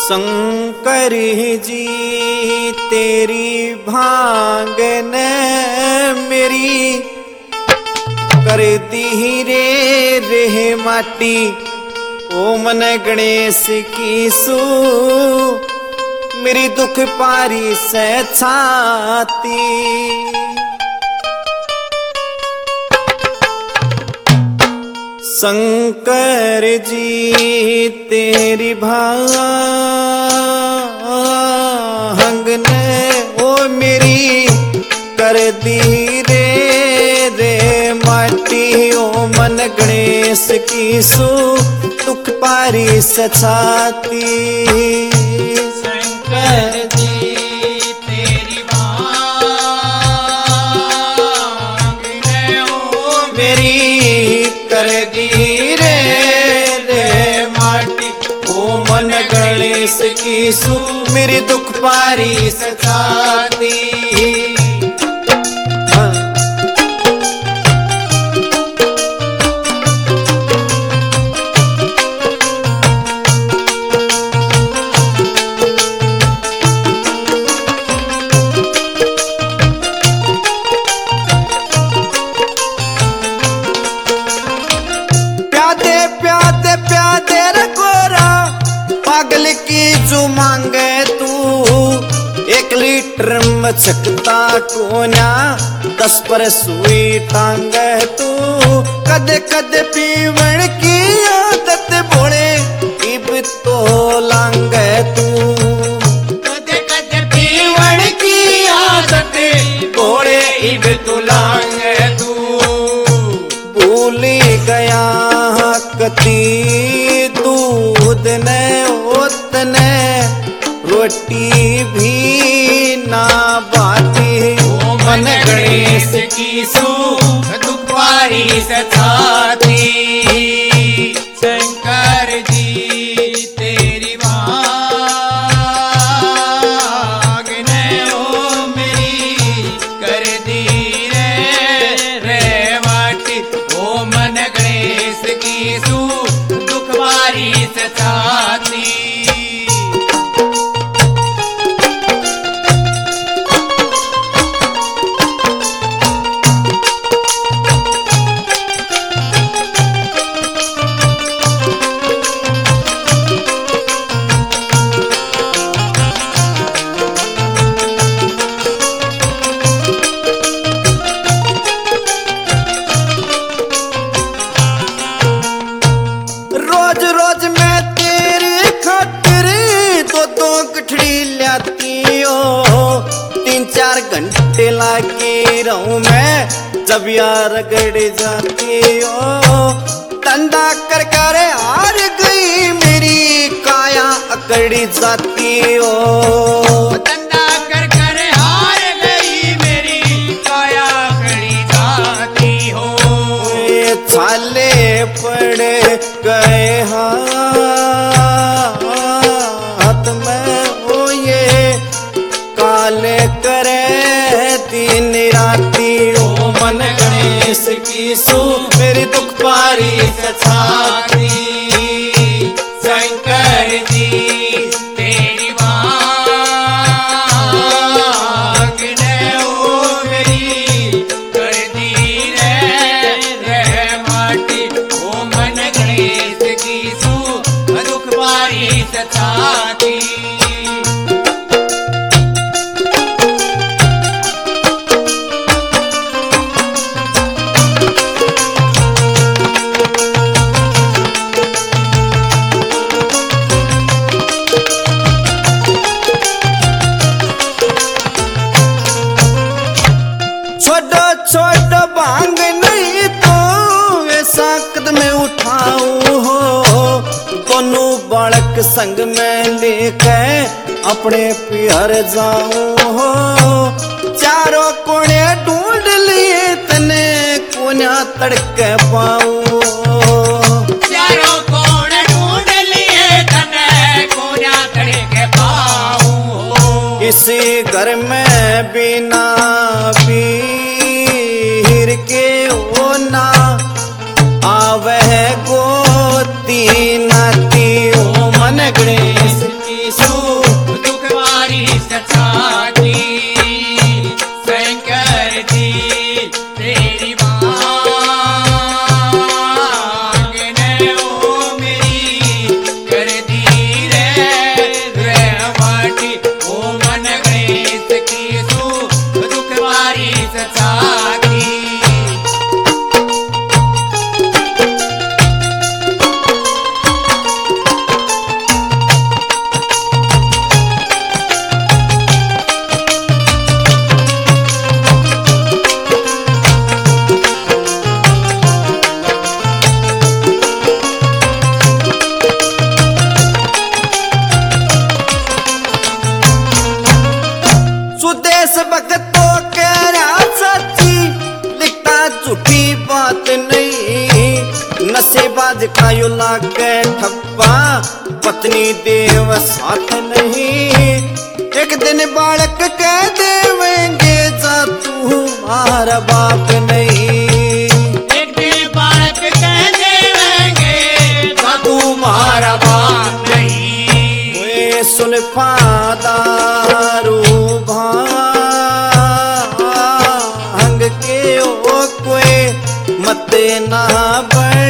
शंकर जी तेरी भांग ने मेरी कर दी रे माटी। ओ मन गणेश की सू मेरी दुख पारी से छाती। शंकर जी तेरी भांग ने ओ मेरी कर दी रे माटी। ओ मन गणेश की सू दुख पारी से छाती। शंकर जी तेरी भांग ने ओ मेरी कर दी रे माटी। ओ मन गणेश की सू मेरी दुख पारी से छाती। पागल की जो मांगे तू 1 लीटर में छकता कोन्या 10 पर सुई टांगे तू। कदे कदे पीवण की आदत बोले इब तो लांगे तू। कदे कदे पीवण की आदत बोले इब तो लांगे तू। भूल गया कती दूध ने ओतने रोटी भी ना बाती। ओ मन गणेश की सू दुख पारी से छाती। शंकर जी तेरी भांग ने ओ मेरी कर दी रे माटी। ओ मन गणेश की सू दुख पारी से छाती। रोज रोज मैं तेरी खातिर दो गठड़ी लाती हो। 3-4 घंटे लागे रहूं मैं जब यार गड़ जाती हो। धंधा कर कर हार गई मेरी काया अकड़ी जाती हो। धंधा कर कर हार गई मेरी काया अकड़ी जाती हो। ये छाले पड़े गए हाथ में वो ये काले करे दिन राती। ओ मन गणेश की सू मेरी दुख पारी से छाती। शंकर जी तेरी भांग ने ओ मेरी कर दी रे माटी। ओ मन गणेश की सू दुख पारी से छाती। छोटो छोटो भांग नहीं तो ऐसा कदम उठाऊं हो। दोनों बालक संग में लेके अपने पियर जाऊं हो। चारों कोने ढूंढ लिए तने कोन्या तड़के पाऊं। चारों कोने ढूंढ लिए तने कोन्या तड़के पाऊं। इसी घर में बिना पीर के ओ ना आवे गोती नाती। ओ मन गणेश की के ठप्पा पत्नी देव साथ नहीं। एक दिन बालक कह देवेंगे जा तू हमारा बाप नहीं। एक दिन बालक कह देवेंगे जा तू हमारा बाप नहीं। वे सुन फादारू भांग के ओ कोई मत ना बढ़